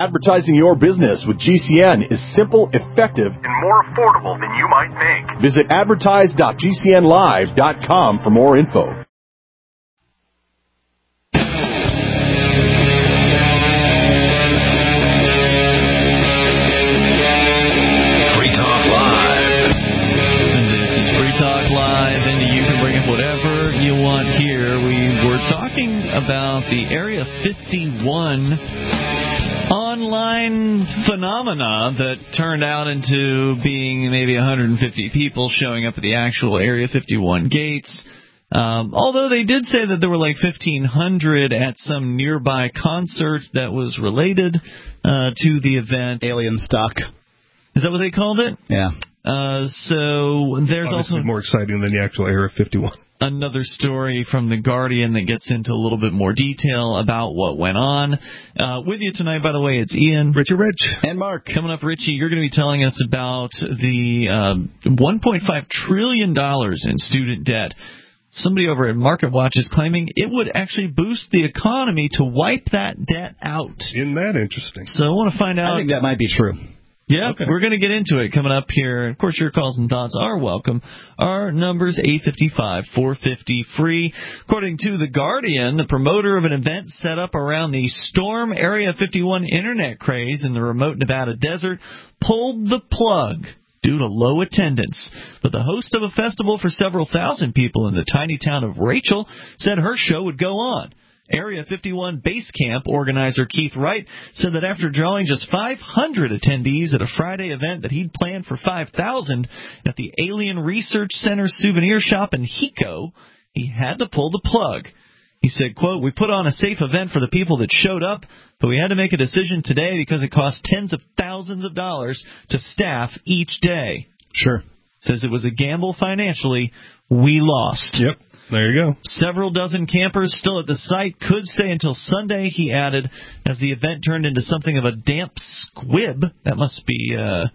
Advertising your business with GCN is simple, effective, and more affordable than you might think. Visit advertise.gcnlive.com for more info. Talking about the Area 51 online phenomena that turned out into being maybe 150 people showing up at the actual Area 51 gates. Although they did say that there were like 1,500 at some nearby concert that was related to the event. Alien stock. Is that what they called it? Yeah. So there's obviously also more exciting than the actual Area 51. Another story from The Guardian that gets into a little bit more detail about what went on. With you tonight, by the way, it's Ian, Richard Rich, and Mark. Coming up, Richie, you're going to be telling us about the $1.5 trillion in student debt. Somebody over at MarketWatch is claiming it would actually boost the economy to wipe that debt out. Isn't that interesting? So I want to find out. I think that might be true. Yeah, okay. We're going to get into it coming up here. Of course, your calls and thoughts are welcome. Our number's 855-450-FREE. According to The Guardian, the promoter of an event set up around the Storm Area 51 internet craze in the remote Nevada desert pulled the plug due to low attendance. But the host of a festival for several thousand people in the tiny town of Rachel said her show would go on. Area 51 Base Camp organizer Keith Wright said that after drawing just 500 attendees at a Friday event that he'd planned for 5,000 at the Alien Research Center souvenir shop in Hiko, he had to pull the plug. He said, quote, "We put on a safe event for the people that showed up, but we had to make a decision today because it cost tens of thousands of dollars to staff each day." Sure. Says it was a gamble financially. We lost. Yep. There you go. Several dozen campers still at the site could stay until Sunday, he added, as the event turned into something of a damp squib. That must be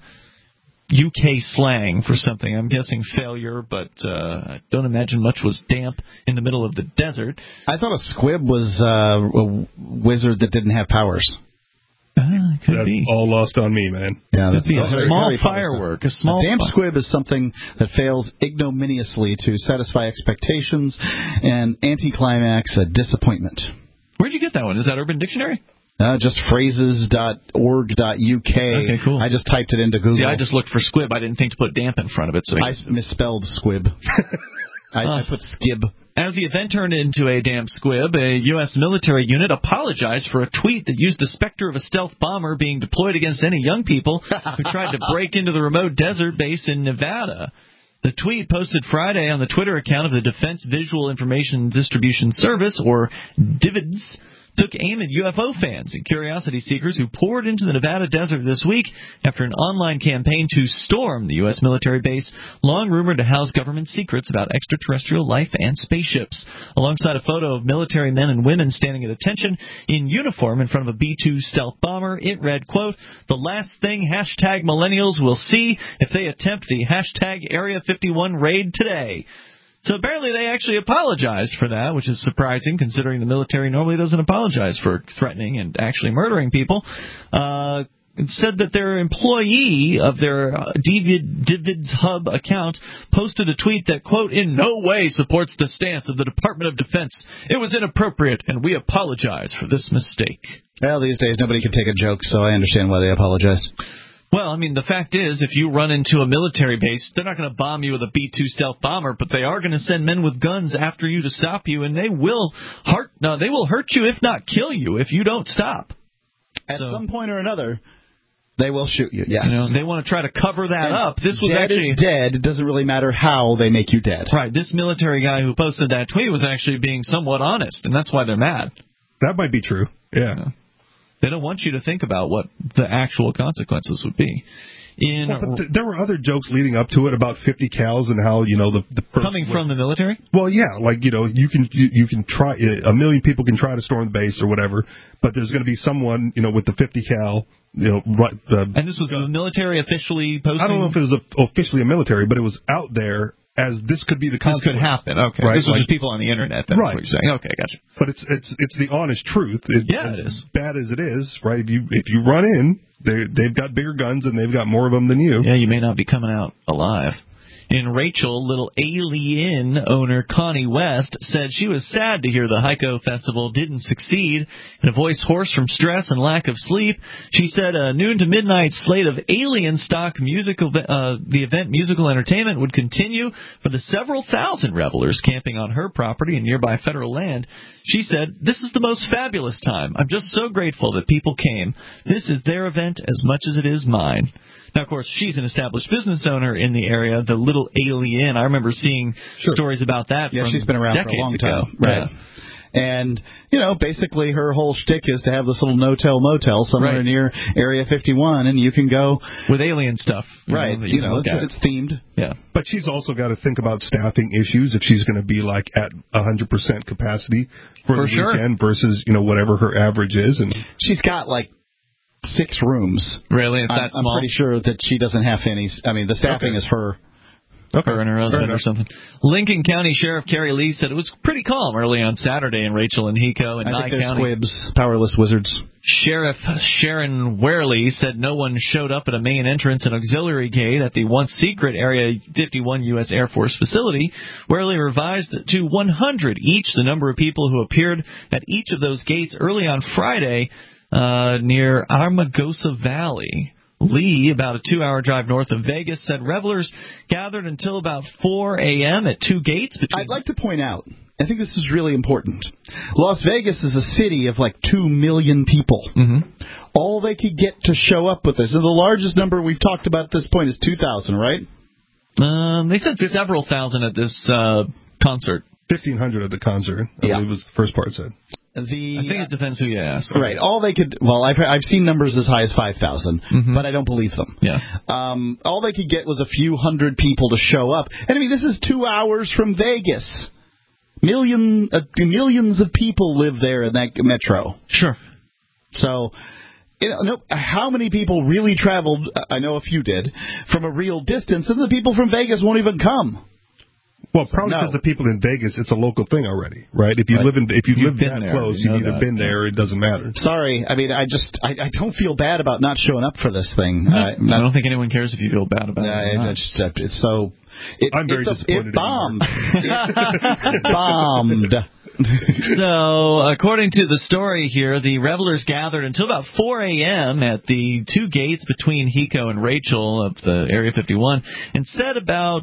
UK slang for something. I'm guessing failure, but I don't imagine much was damp in the middle of the desert. I thought a squib was a wizard that didn't have powers. Could that's be. All lost on me, man. Yeah, could be a very, small very firework. A damp squib is something that fails ignominiously to satisfy expectations, and anticlimax a disappointment. Where'd you get that one? Is that Urban Dictionary? Just phrases.org.uk. Okay, cool. I just typed it into Google. See, I just looked for squib. I didn't think to put damp in front of it. So I misspelled squib. I put skib. As the event turned into a damp squib, a U.S. military unit apologized for a tweet that used the specter of a stealth bomber being deployed against any young people who tried to break into the remote desert base in Nevada. The tweet, posted Friday on the Twitter account of the Defense Visual Information Distribution Service, or DVIDS, took aim at UFO fans and curiosity seekers who poured into the Nevada desert this week after an online campaign to storm the U.S. military base, long rumored to house government secrets about extraterrestrial life and spaceships. Alongside a photo of military men and women standing at attention in uniform in front of a B-2 stealth bomber, it read, quote, "The last thing hashtag millennials will see if they attempt the hashtag Area 51 raid today." So apparently they actually apologized for that, which is surprising considering the military normally doesn't apologize for threatening and actually murdering people. It said that their employee of their DVIDS Hub account posted a tweet that, quote, "in no way supports the stance of the Department of Defense. It was inappropriate, and we apologize for this mistake." Well, these days nobody can take a joke, so I understand why they apologize. Well, I mean, the fact is, if you run into a military base, they're not going to bomb you with a B-2 stealth bomber, but they are going to send men with guns after you to stop you, and they will hurt you, if not kill you, if you don't stop. At some point or another, they will shoot you, yes. They want to try to cover that up. This was dead actually is dead. It doesn't really matter how they make you dead. Right. This military guy who posted that tweet was actually being somewhat honest, and that's why they're mad. That might be true, yeah. They don't want you to think about what the actual consequences would be. But there were other jokes leading up to it about 50 cals and how, the person coming from the military? Well, yeah, like, you can try, a million people can try to storm the base or whatever, but there's going to be someone, with the 50 cal, and this was the military officially posting? I don't know if it was officially a military, but it was out there as this could be the This consequence. could happen. Okay. Right? This was just people on the internet. That's Right. what you're saying. Okay, gotcha. But it's the honest truth. Yeah, as it is. bad as it is, right? If you run in, they've got bigger guns and they've got more of them than you. Yeah, you may not be coming out alive. In Rachel, little Alien owner Connie West said she was sad to hear the Heiko Festival didn't succeed. In a voice hoarse from stress and lack of sleep, she said a noon to midnight slate of Alien stock the event musical entertainment would continue for the several thousand revelers camping on her property and nearby federal land. She said, "This is the most fabulous time. I'm just so grateful that people came. This is their event as much as it is mine." Now, of course, she's an established business owner in the area, the Little Alien. I remember seeing stories about that from she's been around for a long time. ago. Right. Yeah. And, basically her whole shtick is to have this little no-tell motel somewhere near Area 51, and you can go... with alien stuff. Right. It's themed. Yeah. But she's also got to think about staffing issues if she's going to be like at 100% capacity for the weekend versus, whatever her average is. And she's got like 6 rooms. Really? It's that small? I'm pretty sure that she doesn't have any. I mean, the staffing is her. Her and her husband or something. Lincoln County Sheriff Kerry Lee said it was pretty calm early on Saturday in Rachel and Hico and Nye County. Squibs, powerless wizards. Sheriff Sharon Werley said no one showed up at a main entrance and auxiliary gate at the once secret Area 51 U.S. Air Force facility. Werley revised to 100 each the number of people who appeared at each of those gates early on Friday near Armagosa Valley. Lee, about a 2-hour drive north of Vegas, said revelers gathered until about 4 a.m. at 2 gates. I'd like to point out, I think this is really important. Las Vegas is a city of like 2 million people. Mm-hmm. All they could get to show up with this, and the largest number we've talked about at this point is 2,000, right? They said several thousand at this concert. 1,500 at the concert, I believe was the first part said. I think it depends who you ask. Right. All they could, I've seen numbers as high as 5,000, but I don't believe them. Yeah. All they could get was a few hundred people to show up. And I mean, this is 2 hours from Vegas. Millions of people live there in that metro. Sure. So, how many people really traveled, I know a few did, from a real distance, and the people from Vegas won't even come. Well, probably because the people in Vegas, it's a local thing already, right? If you live that close, you've either been there or it doesn't matter. Sorry, I mean, I don't feel bad about not showing up for this thing. I don't think anyone cares if you feel bad about it. It's so. I'm very disappointed. It bombed. It bombed. So, according to the story here, the revelers gathered until about 4 a.m. at the 2 gates between Hico and Rachel of the Area 51 and said about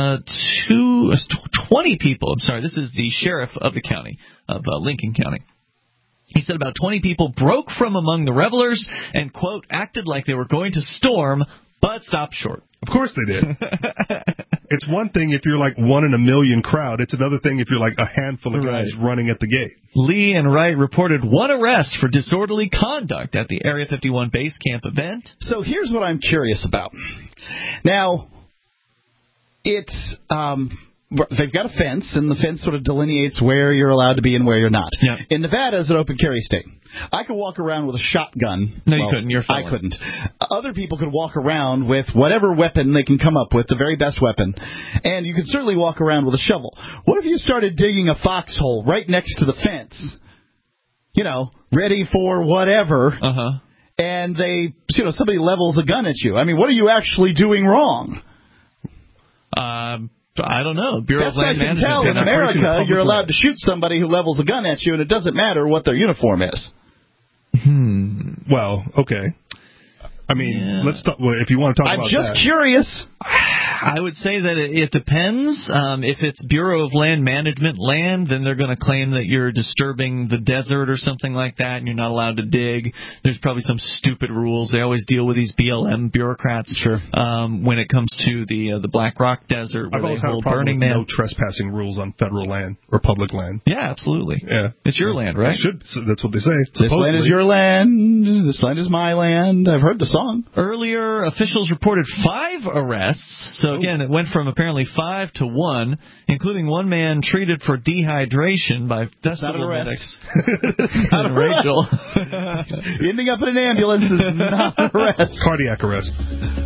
20 people. I'm sorry, this is the sheriff of the county, of Lincoln County. He said about 20 people broke from among the revelers and, quote, acted like they were going to storm, but stopped short. Of course they did. It's one thing if you're like 1 in a million crowd. It's another thing if you're like a handful of guys running at the gate. Lee and Wright reported 1 arrest for disorderly conduct at the Area 51 base camp event. So here's what I'm curious about. Now, it's they've got a fence, and the fence sort of delineates where you're allowed to be and where you're not. Yeah. In Nevada, it's an open carry state. I could walk around with a shotgun. No, you couldn't. You're fine. I couldn't. Other people could walk around with whatever weapon they can come up with, the very best weapon. And you could certainly walk around with a shovel. What if you started digging a foxhole right next to the fence? Ready for whatever. Uh-huh. And somebody levels a gun at you. I mean, what are you actually doing wrong? I don't know. Bureau of Land Management. Tell in America, you're allowed to shoot somebody who levels a gun at you, and it doesn't matter what their uniform is. Well, okay. I mean, let's talk. Well, if you want to talk about that. I'm just curious. I would say that it depends. If it's Bureau of Land Management land, then they're going to claim that you're disturbing the desert or something like that, and you're not allowed to dig. There's probably some stupid rules. They always deal with these BLM bureaucrats. Sure. When it comes to the Black Rock Desert, where they hold Burning Man. No trespassing rules on federal land or public land. Yeah, absolutely. Yeah, it's your land, right? That's what they say. This land is your land. This land is my land. I've heard the song. Earlier, officials reported 5 arrests. So again, it went from apparently 5 to 1, including one man treated for dehydration by festival medics. Not an arrest. Rachel. Ending up in an ambulance is not an arrest. Cardiac arrest.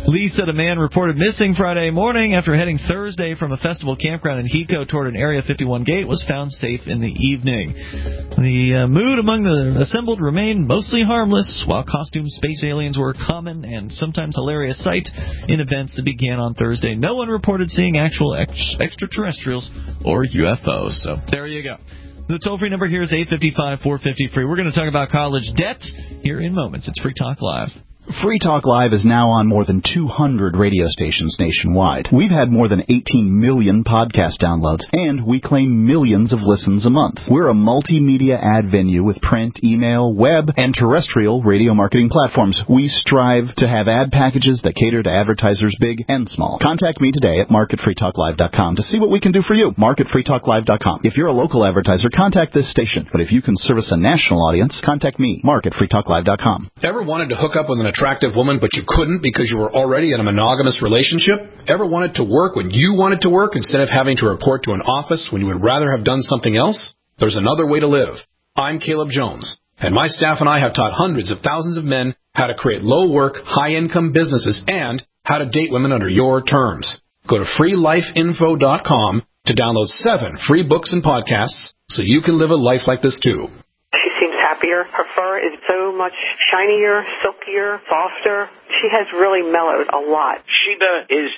Lee said a man reported missing Friday morning after heading Thursday from a festival campground in Hiko toward an Area 51 gate was found safe in the evening. The mood among the assembled remained mostly harmless, while costume space aliens were a common and sometimes hilarious sight in events that began on Thursday. No one reported seeing actual extraterrestrials or UFOs. So there you go. The toll-free number here is 855-450-FREE. We're going to talk about college debt here in moments. It's Free Talk Live. Free Talk Live is now on more than 200 radio stations nationwide. We've had more than 18 million podcast downloads, and we claim millions of listens a month. We're a multimedia ad venue with print, email, web, and terrestrial radio marketing platforms. We strive to have ad packages that cater to advertisers big and small. Contact me today at marketfreetalklive.com to see what we can do for you. Marketfreetalklive.com. If you're a local advertiser, contact this station. But if you can service a national audience, contact me, marketfreetalklive.com. Ever wanted to hook up with an attractive woman, but you couldn't because you were already in a monogamous relationship? Ever wanted to work when you wanted to work instead of having to report to an office when you would rather have done something else? There's another way to live. I'm Caleb Jones, and my staff and I have taught hundreds of thousands of men how to create low-work, high-income businesses and how to date women under your terms. Go to freelifeinfo.com to download 7 free books and podcasts so you can live a life like this too. She seems happier. Her fur is so much shinier, silkier, softer. She has really mellowed a lot. Sheba is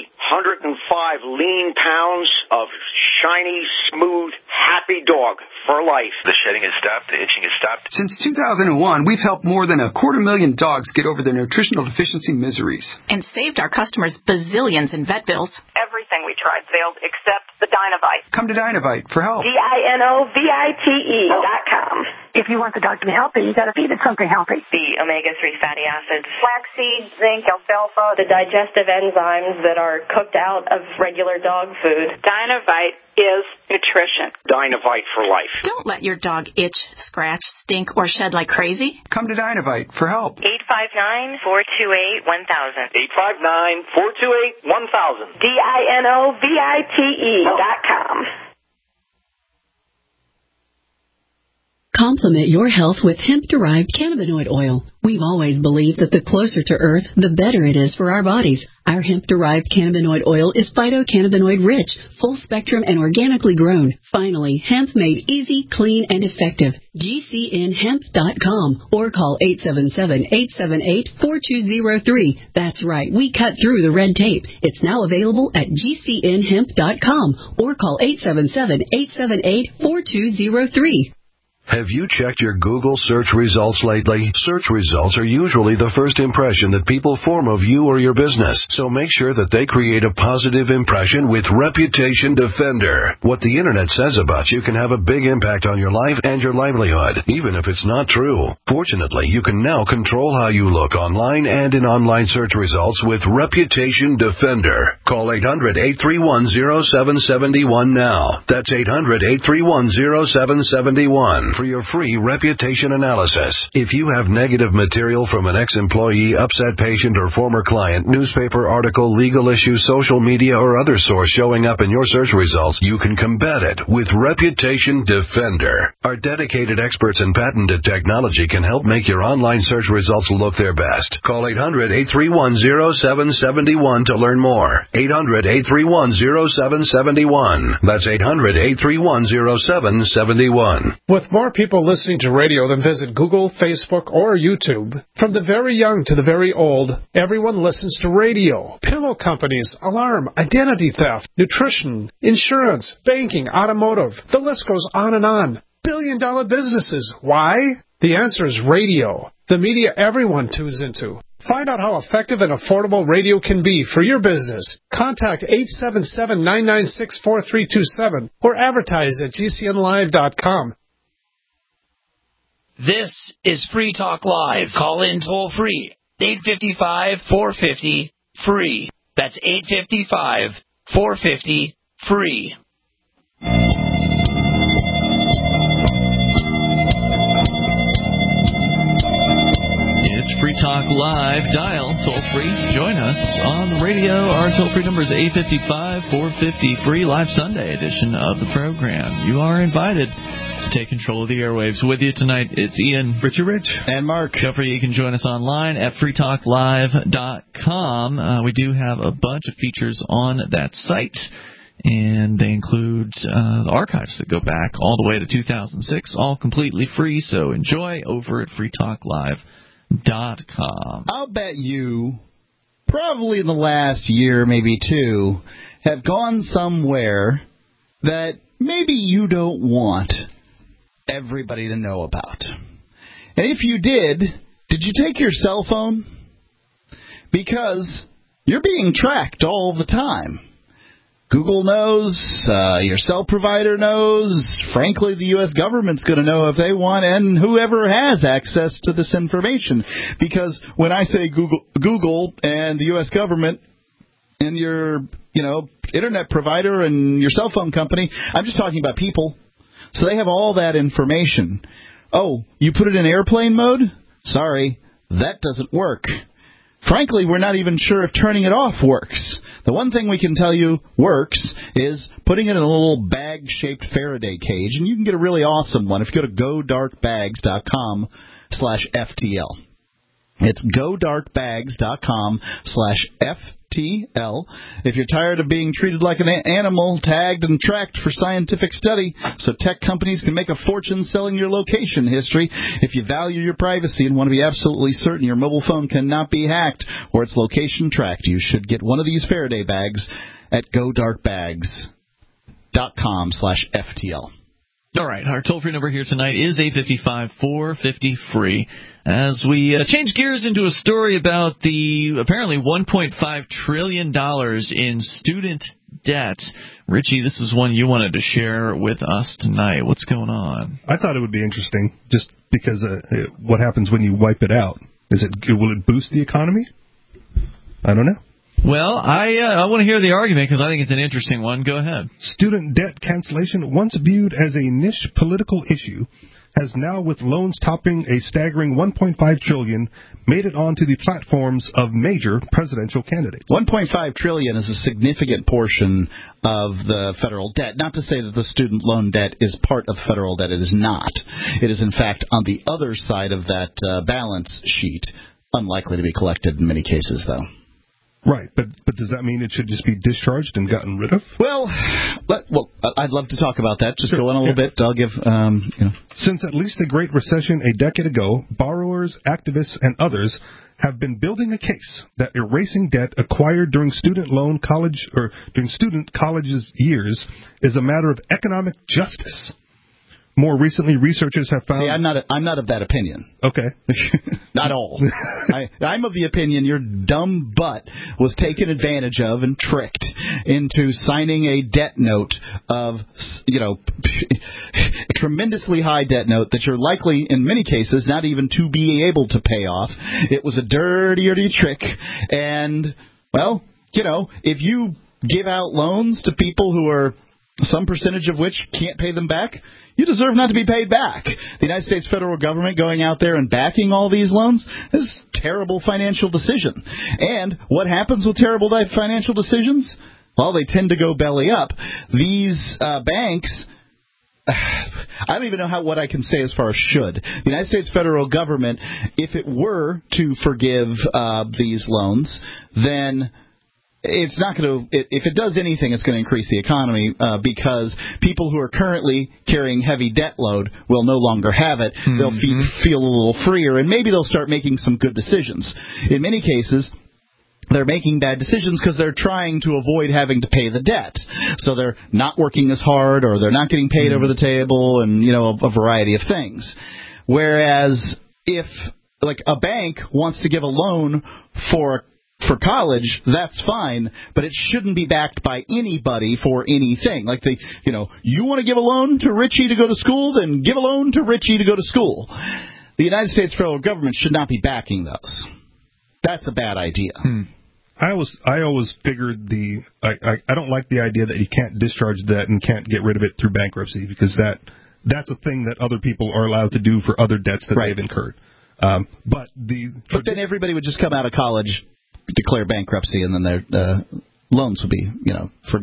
105 lean pounds of shiny, smooth, happy dog for life. The shedding has stopped. The itching has stopped. Since 2001, we've helped more than 250,000 dogs get over their nutritional deficiency miseries. And saved our customers bazillions in vet bills. Everything we tried failed except the Dinovite. Come to Dinovite for help. DINOVITE.com. If you want the dog to be healthy, you got to feed it something healthy. The omega-3 fatty acids, flaxseed, zinc, alfalfa, the digestive enzymes that are cooked out of regular dog food. Dinovite is nutrition. Dinovite for life. Don't let your dog itch, scratch, stink, or shed like crazy. Come to Dinovite for help. 859-428-1000. 859-428-1000. DINOVITE.com. Complement your health with hemp-derived cannabinoid oil. We've always believed that the closer to Earth, the better it is for our bodies. Our hemp-derived cannabinoid oil is phytocannabinoid-rich, full-spectrum, and organically grown. Finally, hemp made easy, clean, and effective. GCNhemp.com or call 877-878-4203. That's right, we cut through the red tape. It's now available at GCNhemp.com or call 877-878-4203. Have you checked your Google search results lately? Search results are usually the first impression that people form of you or your business, so make sure that they create a positive impression with Reputation Defender. What the Internet says about you can have a big impact on your life and your livelihood, even if it's not true. Fortunately, you can now control how you look online and in online search results with Reputation Defender. Call 800-831-0771 now. That's 800-831-0771. For your free reputation analysis. If you have negative material from an ex-employee, upset patient, or former client, newspaper article, legal issue, social media, or other source showing up in your search results, you can combat it with Reputation Defender. Our dedicated experts in patented technology can help make your online search results look their best. Call 800-831-0771 to learn more. 800-831-0771. That's 800-831-0771. With more people listening to radio than visit Google, Facebook, or YouTube, from the very young to the very old, everyone listens to radio. Pillow companies, alarm, identity theft, nutrition, insurance, banking, automotive. The list goes on and on. Billion-dollar businesses. Why? The answer is radio, the media everyone tunes into. Find out how effective and affordable radio can be for your business. Contact 877-996-4327 or advertise at GCNlive.com. This is Free Talk Live. Call in toll free. 855-450-FREE. That's 855-450-FREE. It's Free Talk Live. Dial toll free. Join us on the radio. Our toll free number is 855-450-FREE. Live Sunday edition of the program. You are invited. to take control of the airwaves. With you tonight, it's Ian, Richie Rich, and Mark. Don't forget you can join us online at freetalklive.com. We do have a bunch of features on that site, and they include the archives that go back all the way to 2006, all completely free, so enjoy over at freetalklive.com. I'll bet you, probably in the last year, maybe two, have gone somewhere that maybe you don't want everybody to know about. And if you did you take your cell phone? Because you're being tracked all the time. Google knows, your cell provider knows, frankly, the U.S. government's going to know if they want, and whoever has access to this information. Because when I say Google and the U.S. government and your, internet provider and your cell phone company, I'm just talking about people. So they have all that information. Oh, you put it in airplane mode? Sorry, that doesn't work. Frankly, we're not even sure if turning it off works. The one thing we can tell you works is putting it in a little bag-shaped Faraday cage, and you can get a really awesome one if you go to godarkbags.com/FTL. It's godarkbags.com/FTL. If you're tired of being treated like an animal, tagged and tracked for scientific study, so tech companies can make a fortune selling your location history, if you value your privacy and want to be absolutely certain your mobile phone cannot be hacked or its location tracked, you should get one of these Faraday bags at godarkbags.com/FTL. All right, our toll-free number here tonight is 855-450-FREE. As we change gears into a story about the apparently $1.5 trillion in student debt. Richie, this is one you wanted to share with us tonight. What's going on? I thought it would be interesting just because what happens when you wipe it out? Will it boost the economy? I don't know. Well, I want to hear the argument because I think it's an interesting one. Go ahead. Student debt cancellation, once viewed as a niche political issue, has now, with loans topping a staggering $1.5 trillion, made it onto the platforms of major presidential candidates. $1.5 trillion is a significant portion of the federal debt. Not to say that the student loan debt is part of federal debt. It is not. It is, in fact, on the other side of that balance sheet. Unlikely to be collected in many cases, though. Right, but does that mean it should just be discharged and gotten rid of? Well, I'd love to talk about that. Just go on a little bit. I'll give, Since at least the Great Recession a decade ago, borrowers, activists, and others have been building a case that erasing debt acquired during student college's years is a matter of economic justice. More recently, researchers have found... See, I'm not of that opinion. Okay. Not all. I'm of the opinion your dumb butt was taken advantage of and tricked into signing a debt note of, a tremendously high debt note that you're likely, in many cases, not even to be able to pay off. It was a dirty trick. And, well, if you give out loans to people who are... some percentage of which can't pay them back, you deserve not to be paid back. The United States federal government going out there and backing all these loans is a terrible financial decision. And what happens with terrible financial decisions? Well, they tend to go belly up. These banks... I don't even know what I can say as far as should. The United States federal government, if it were to forgive these loans, then... it's not going to, if it does anything, it's going to increase the economy because people who are currently carrying heavy debt load will no longer have it. Mm-hmm. They'll feel a little freer, and maybe they'll start making some good decisions. In many cases, they're making bad decisions because they're trying to avoid having to pay the debt. So they're not working as hard, or they're not getting paid over the table, and, a variety of things. Whereas if, like, a bank wants to give a loan for college, that's fine, but it shouldn't be backed by anybody for anything. Like, you want to give a loan to Richie to go to school, then give a loan to Richie to go to school. The United States federal government should not be backing those. That's a bad idea. I always figured I don't like the idea that you can't discharge debt and can't get rid of it through bankruptcy, because that's a thing that other people are allowed to do for other debts that they've incurred. But then everybody would just come out of college, declare bankruptcy, and then their loans would be, forgiven.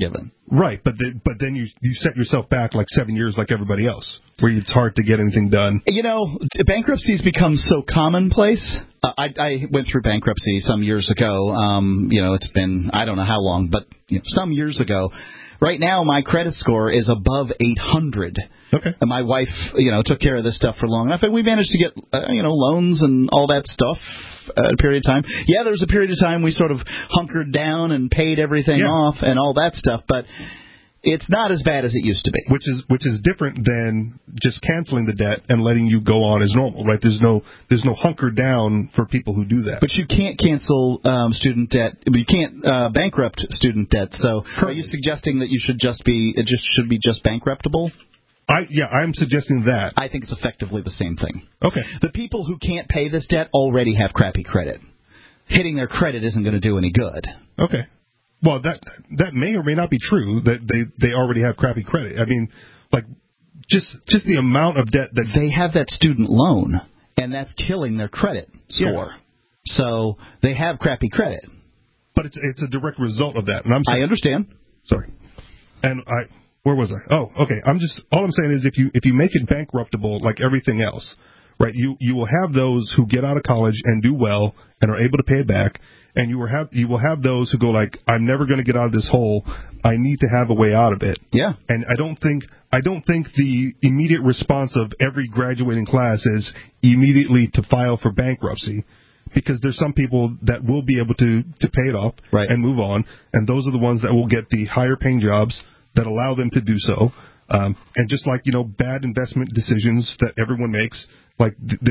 Right, but then you set yourself back like 7 years like everybody else, where it's hard to get anything done. Bankruptcy's become so commonplace. I went through bankruptcy some years ago. It's been, I don't know how long, but some years ago. Right now, my credit score is above 800. Okay. And my wife, took care of this stuff for long enough, and we managed to get, loans and all that stuff at a period of time. Yeah, there was a period of time we sort of hunkered down and paid everything off and all that stuff, but it's not as bad as it used to be. Which is different than just canceling the debt and letting you go on as normal, right? There's no hunker down for people who do that. But you can't cancel student debt. You can't bankrupt student debt. So are you suggesting that it should be just bankruptable? I'm suggesting that. I think it's effectively the same thing. Okay. The people who can't pay this debt already have crappy credit. Hitting their credit isn't going to do any good. Okay. Well, that may or may not be true, that they already have crappy credit. I mean, like, just the amount of debt that... They have that student loan, and that's killing their credit score. Yeah. So they have crappy credit. But it's a direct result of that. And I understand. Sorry. And where was I? Oh, okay. All I'm saying is if you make it bankruptable like everything else, right, you will have those who get out of college and do well and are able to pay it back, and you will have those who go like, I'm never going to get out of this hole. I need to have a way out of it. Yeah. And I don't think the immediate response of every graduating class is immediately to file for bankruptcy, because there's some people that will be able to pay it off and move on, and those are the ones that will get the higher paying jobs that allow them to do so. And just like, bad investment decisions that everyone makes, like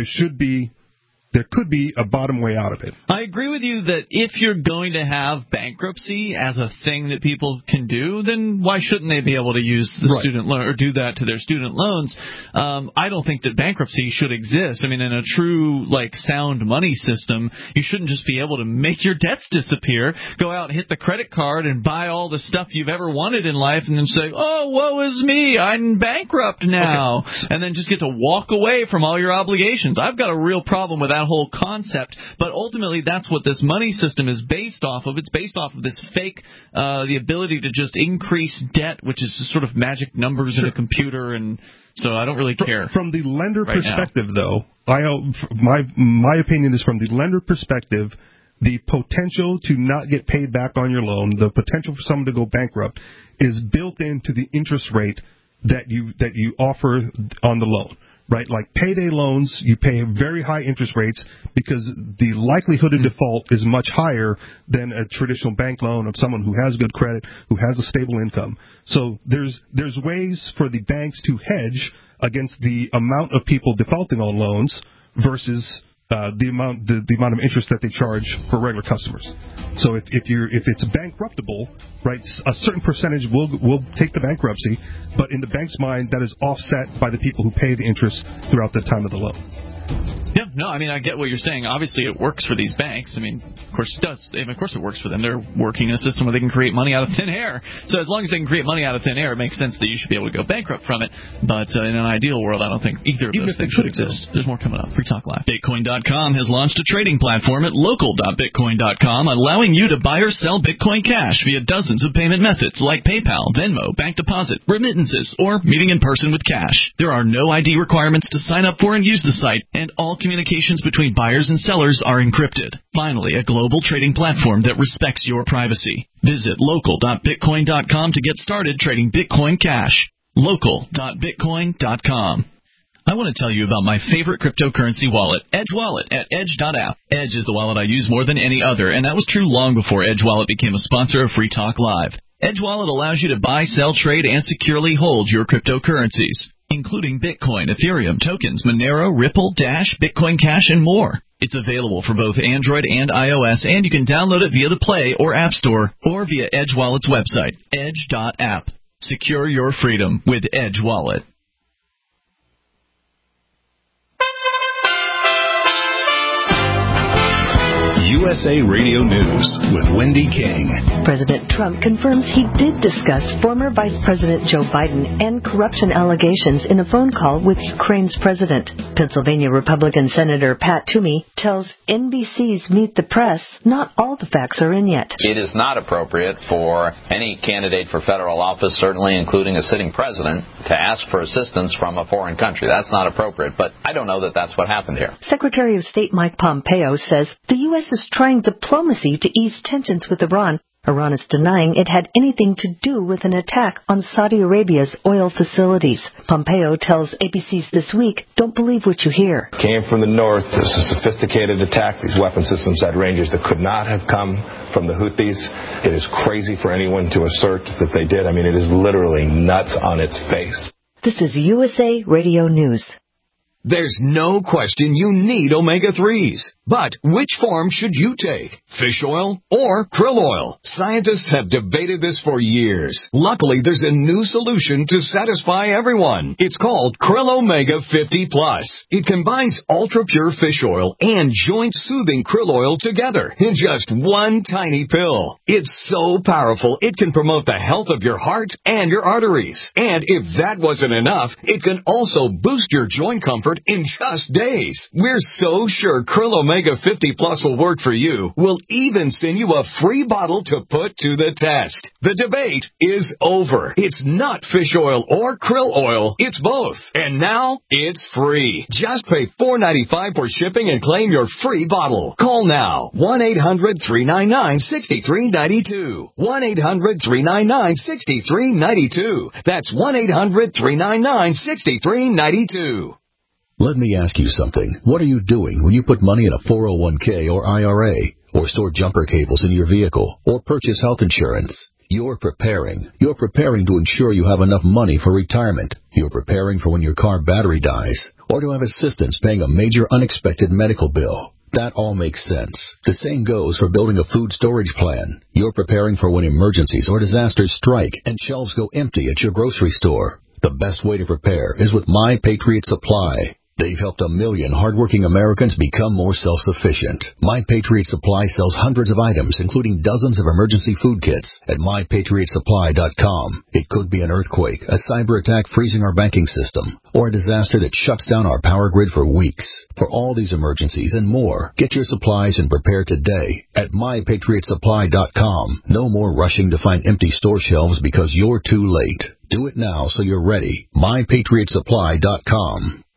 there could be a bottom way out of it. I agree with you that if you're going to have bankruptcy as a thing that people can do, then why shouldn't they be able to use the student loan or do that to their student loans? I don't think that bankruptcy should exist. I mean, in a true, sound money system, you shouldn't just be able to make your debts disappear, go out and hit the credit card and buy all the stuff you've ever wanted in life and then say, oh, woe is me, I'm bankrupt now, and then just get to walk away from all your obligations. I've got a real problem with that whole concept, but ultimately that's what this money system is based off of. It's based off of this fake, the ability to just increase debt, which is just sort of magic numbers in a computer, and so I don't really care. From the lender perspective, though, my opinion is from the lender perspective, the potential to not get paid back on your loan, the potential for someone to go bankrupt, is built into the interest rate that you offer on the loan. Right, like payday loans, you pay very high interest rates because the likelihood of default is much higher than a traditional bank loan of someone who has good credit, who has a stable income. So there's ways for the banks to hedge against the amount of people defaulting on loans versus the amount of interest that they charge for regular customers. So if it's bankruptable, right, a certain percentage will take the bankruptcy, but in the bank's mind, that is offset by the people who pay the interest throughout the time of the loan. Yeah, no, I mean, I get what you're saying. Obviously, it works for these banks. I mean, of course it does. Of course it works for them. They're working in a system where they can create money out of thin air. So as long as they can create money out of thin air, it makes sense that you should be able to go bankrupt from it. But in an ideal world, I don't think either of those things should exist. There's more coming up. Free Talk Live. Bitcoin.com has launched a trading platform at local.bitcoin.com, allowing you to buy or sell Bitcoin Cash via dozens of payment methods like PayPal, Venmo, bank deposit, remittances, or meeting in person with cash. There are no ID requirements to sign up for and use the site, and all communications between buyers and sellers are encrypted. Finally, a global trading platform that respects your privacy. Visit local.bitcoin.com to get started trading Bitcoin Cash. Local.bitcoin.com. I want to tell you about my favorite cryptocurrency wallet, Edge Wallet, at edge.app. Edge is the wallet I use more than any other, and that was true long before Edge Wallet became a sponsor of Free Talk Live. Edge Wallet allows you to buy, sell, trade, and securely hold your cryptocurrencies, including Bitcoin, Ethereum, tokens, Monero, Ripple, Dash, Bitcoin Cash, and more. It's available for both Android and iOS, and you can download it via the Play or App Store or via Edge Wallet's website, edge.app. Secure your freedom with Edge Wallet. USA Radio News with Wendy King. President Trump confirms he did discuss former Vice President Joe Biden and corruption allegations in a phone call with Ukraine's president. Pennsylvania Republican Senator Pat Toomey tells NBC's Meet the Press not all the facts are in yet. It is not appropriate for any candidate for federal office, certainly including a sitting president, to ask for assistance from a foreign country. That's not appropriate, but I don't know that that's what happened here. Secretary of State Mike Pompeo says the U.S. is trying diplomacy to ease tensions with Iran. Iran is denying it had anything to do with an attack on Saudi Arabia's oil facilities. Pompeo tells ABC's This Week, don't believe what you hear. Came from the north. This is a sophisticated attack. These weapon systems had ranges that could not have come from the Houthis. It is crazy for anyone to assert that they did. I mean, it is literally nuts on its face. This is USA Radio News. There's no question you need omega-3s. But which form should you take? Fish oil or krill oil? Scientists have debated this for years. Luckily, there's a new solution to satisfy everyone. It's called Krill Omega 50 Plus. It combines ultra-pure fish oil and joint-soothing krill oil together in just one tiny pill. It's so powerful, it can promote the health of your heart and your arteries. And if that wasn't enough, it can also boost your joint comfort in just days. We're so sure Krill Omega 50 Plus will work for you. We'll even send you a free bottle to put to the test. The debate is over. It's not fish oil or krill oil. It's both. And now it's free. Just pay $4.95 for shipping and claim your free bottle. Call now. 1-800-399-6392. 1-800-399-6392. That's 1-800-399-6392. Let me ask you something. What are you doing when you put money in a 401k or IRA, or store jumper cables in your vehicle, or purchase health insurance? You're preparing. You're preparing to ensure you have enough money for retirement. You're preparing for when your car battery dies, or to have assistance paying a major unexpected medical bill. That all makes sense. The same goes for building a food storage plan. You're preparing for when emergencies or disasters strike and shelves go empty at your grocery store. The best way to prepare is with My Patriot Supply. They've helped 1 million hardworking Americans become more self-sufficient. My Patriot Supply sells hundreds of items, including dozens of emergency food kits at MyPatriotSupply.com. It could be an earthquake, a cyber attack freezing our banking system, or a disaster that shuts down our power grid for weeks. For all these emergencies and more, get your supplies and prepare today at MyPatriotSupply.com. No more rushing to find empty store shelves because you're too late. Do it now so you're ready. MyPatriotSupply.com.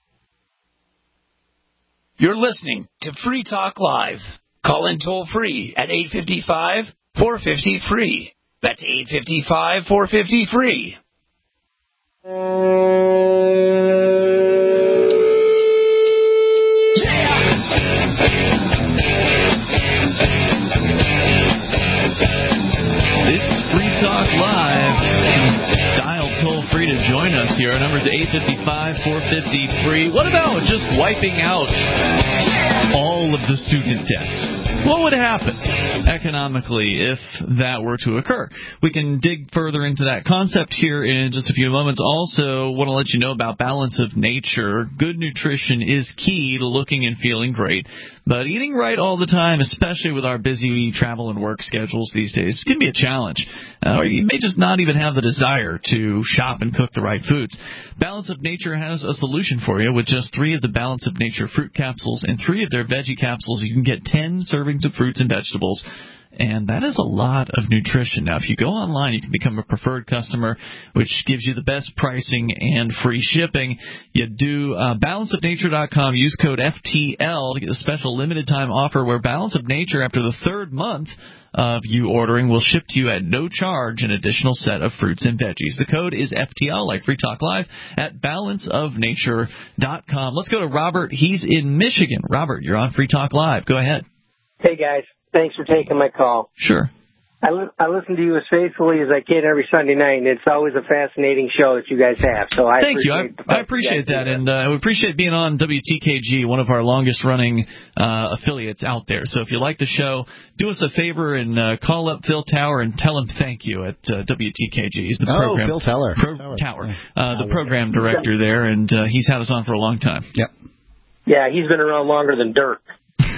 You're listening to Free Talk Live. Call in toll free at 855-450-FREE. That's 855-450-FREE. This is Free Talk Live. Dial toll free to join us here. Our number is 855-450-FREE. What about just wiping out all of the student debts? What would happen economically if that were to occur? We can dig further into that concept here in just a few moments. Also, want to let you know about Balance of Nature. Good nutrition is key to looking and feeling great. But eating right all the time, especially with our busy travel and work schedules these days, can be a challenge. Or you may just not even have the desire to shop and cook the right foods. Balance of Nature has a solution for you. With just 3 of the Balance of Nature fruit capsules and 3 of their veggie capsules, you can get 10 servings of fruits and vegetables. And that is a lot of nutrition. Now, if you go online, you can become a preferred customer, which gives you the best pricing and free shipping. You do balanceofnature.com. Use code FTL to get a special limited-time offer where Balance of Nature, after the 3rd month of you ordering, will ship to you at no charge an additional set of fruits and veggies. The code is FTL, like Free Talk Live, at balanceofnature.com. Let's go to Robert. He's in Michigan. Robert, you're on Free Talk Live. Go ahead. Hey, guys. Thanks for taking my call. Sure. I listen to you as faithfully as I can every Sunday night, and it's always a fascinating show that you guys have. So I appreciate that, and we appreciate being on WTKG, one of our longest-running affiliates out there. So if you like the show, do us a favor and call up Phil Tower and tell him thank you at WTKG. He's the program. Phil Tower. The program director there, and he's had us on for a long time. Yep. Yeah, he's been around longer than Dirk.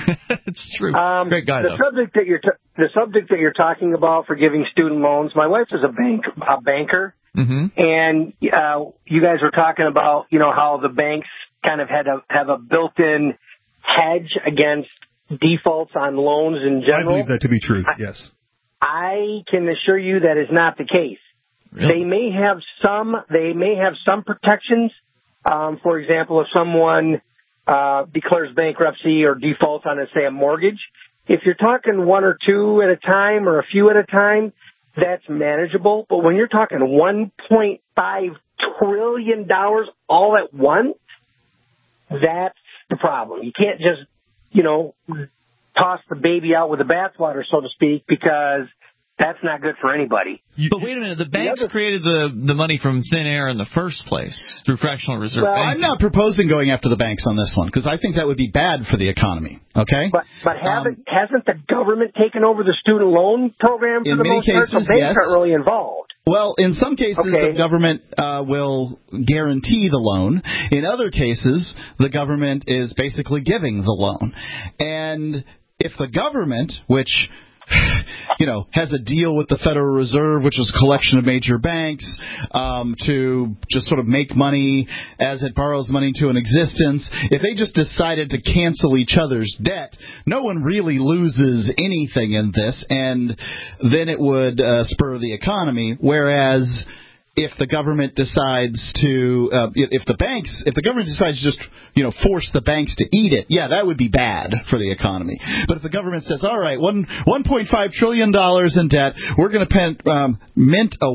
It's true. Great guy, the though. The subject that you're talking about for giving student loans, my wife is a banker, and you guys were talking about, how the banks kind of have a built-in hedge against defaults on loans in general. I believe that to be true, yes. I can assure you that is not the case. Really? They may have some protections. For example, if someone declares bankruptcy or defaults on, say, a mortgage, if you're talking one or two at a time or a few at a time, that's manageable. But when you're talking $1.5 trillion all at once, that's the problem. You can't just, toss the baby out with the bathwater, so to speak, because that's not good for anybody. But wait a minute, the banks created the money from thin air in the first place through fractional reserve banking. I'm not proposing going after the banks on this one, because I think that would be bad for the economy, okay? But hasn't the government taken over the student loan program for the most part? So banks aren't really involved. Well, in some cases, the government will guarantee the loan. In other cases, the government is basically giving the loan. And if the government, which has a deal with the Federal Reserve, which is a collection of major banks, to just sort of make money as it borrows money into an existence. If they just decided to cancel each other's debt, no one really loses anything in this, and then it would spur the economy. Whereas if the government decides to, if the government decides to just, force the banks to eat it, that would be bad for the economy. But if the government says, all right, $1.5 trillion in debt, we're going to mint a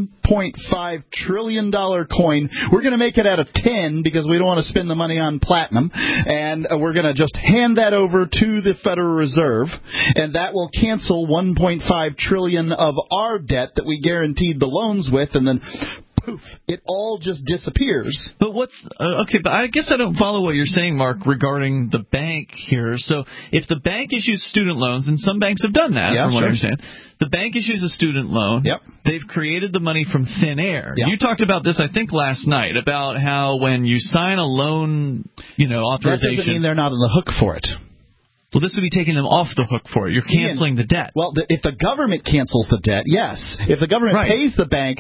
$1.5 trillion coin. We're going to make it out of tin because we don't want to spend the money on platinum, and we're going to just hand that over to the Federal Reserve, and that will cancel $1.5 trillion of our debt that we guaranteed the loans with, and then poof, it all just disappears. But but I guess I don't follow what you're saying, Mark, regarding the bank here. So if the bank issues student loans, and some banks have done that, from what I understand, the bank issues a student loan. Yep. They've created the money from thin air. Yep. You talked about this, I think, last night, about how when you sign a loan, authorization, that doesn't mean they're not on the hook for it. Well, this would be taking them off the hook for it. You're canceling the debt. Well, if the government cancels the debt, yes. If the government pays the bank,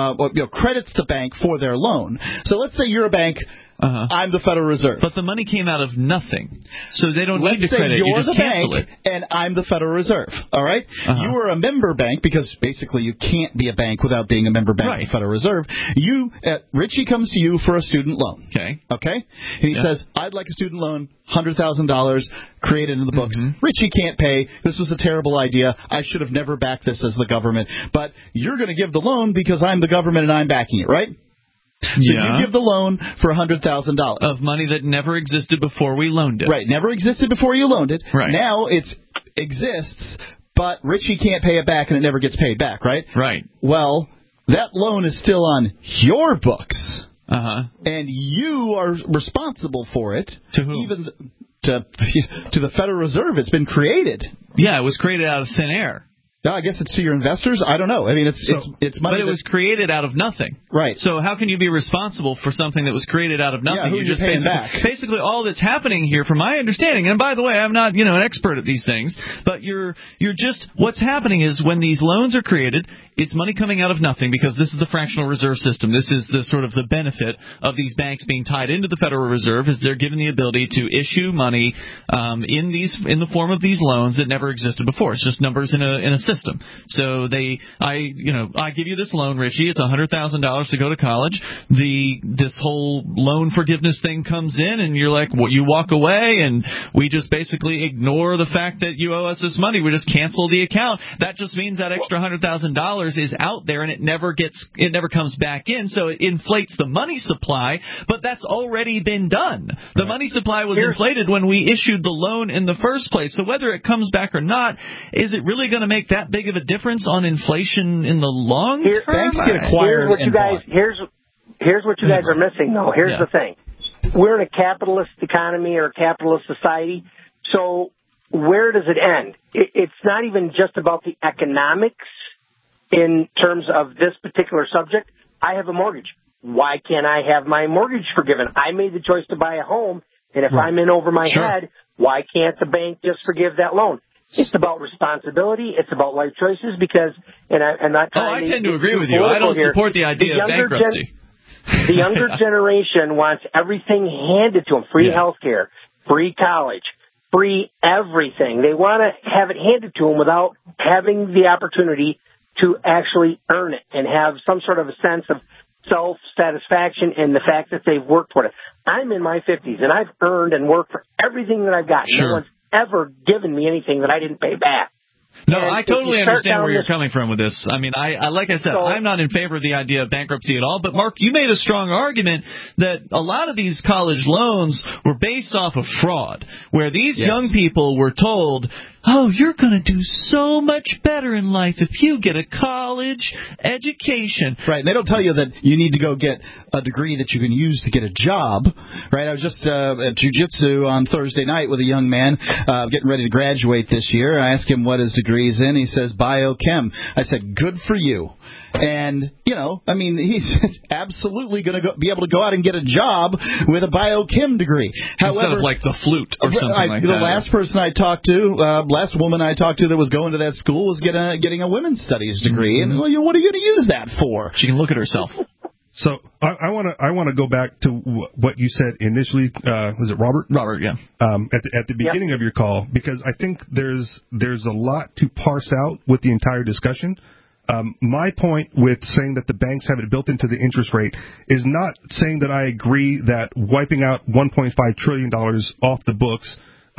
credits the bank for their loan. So let's say you're a bank. I'm the Federal Reserve. But the money came out of nothing. So they don't need to credit. You just cancel it. And I'm the Federal Reserve. All right? You are a member bank, because basically you can't be a bank without being a member bank of the Federal Reserve. Richie comes to you for a student loan. Okay? And he says, I'd like a student loan, $100,000, created in the books. Richie can't pay. This was a terrible idea. I should have never backed this as the government. But you're going to give the loan because I'm the government and I'm backing it, right? So you give the loan for $100,000. Of money that never existed before we loaned it. Right, never existed before you loaned it. Right. Now it exists, but Richie can't pay it back and it never gets paid back, right? Right. Well, that loan is still on your books. And you are responsible for it. To whom? Even to the Federal Reserve. It's been created. Yeah, it was created out of thin air. I guess it's to your investors. I don't know. I mean, it's money. But it was created out of nothing. Right. So how can you be responsible for something that was created out of nothing? Yeah, who you just paying back? Basically, all that's happening here, from my understanding, and by the way, I'm not an expert at these things, but you're just, what's happening is when these loans are created, it's money coming out of nothing, because this is the fractional reserve system. This is the sort of the benefit of these banks being tied into the Federal Reserve, is they're given the ability to issue money in the form of these loans that never existed before. It's just numbers in a system. So I give you this loan, Richie. It's $100,000 to go to college. This whole loan forgiveness thing comes in, and you're like, you walk away, and we just basically ignore the fact that you owe us this money. We just cancel the account. That just means that extra $100,000 is out there, and it never comes back in. So it inflates the money supply, but that's already been done. The money supply was inflated when we issued the loan in the first place. So whether it comes back or not, is it really going to make that big of a difference on inflation in the long term? Banks get acquired and bought. Here's what you guys are missing, though. Here's the thing. We're in a capitalist economy or a capitalist society, so where does it end? It's not even just about the economics in terms of this particular subject. I have a mortgage. Why can't I have my mortgage forgiven? I made the choice to buy a home, and if I'm in over my head, Why can't the bank just forgive that loan? It's about responsibility. It's about life choices because, and I'm not trying I tend to agree with you. I don't support the idea of bankruptcy. The younger generation wants everything handed to them. Free health care, free college, free everything. They want to have it handed to them without having the opportunity to actually earn it and have some sort of a sense of self-satisfaction in the fact that they've worked for it. I'm in my 50s, and I've earned and worked for everything that I've got. Sure. No one's ever given me anything that I didn't pay back. No, And I totally understand where you're this, coming from with this. I mean, I like I said, I'm not in favor of the idea of bankruptcy at all. But, Mark, you made a strong argument that a lot of these college loans were based off of fraud, where these young people were told, oh, you're going to do so much better in life if you get a college education. Right, and they don't tell you that you need to go get a degree that you can use to get a job. Right, I was just at jiu-jitsu on Thursday night with a young man getting ready to graduate this year. I asked him what his degree is in. He says biochem. I said, good for you. And, you know, I mean, he's absolutely going to be able to go out and get a job with a biochem degree. Instead of like the flute or something like that. The last person I talked to, last woman I talked to that was going to that school was getting a women's studies degree. And, well, what are you going to use that for? She can look at herself. So I want to go back to what you said initially. Was it Robert? Robert, yeah. At the beginning of your call, because I think there's a lot to parse out with the entire discussion. My point with saying that the banks have it built into the interest rate is not saying that I agree that wiping out $1.5 trillion off the books